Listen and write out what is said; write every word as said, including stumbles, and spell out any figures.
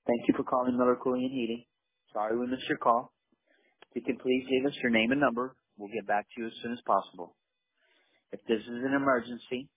Thank you for calling Miller Cooling and Heating. Sorry we missed your call. If you can please leave us your name and number, we'll get back to you as soon as possible. If this is an emergency,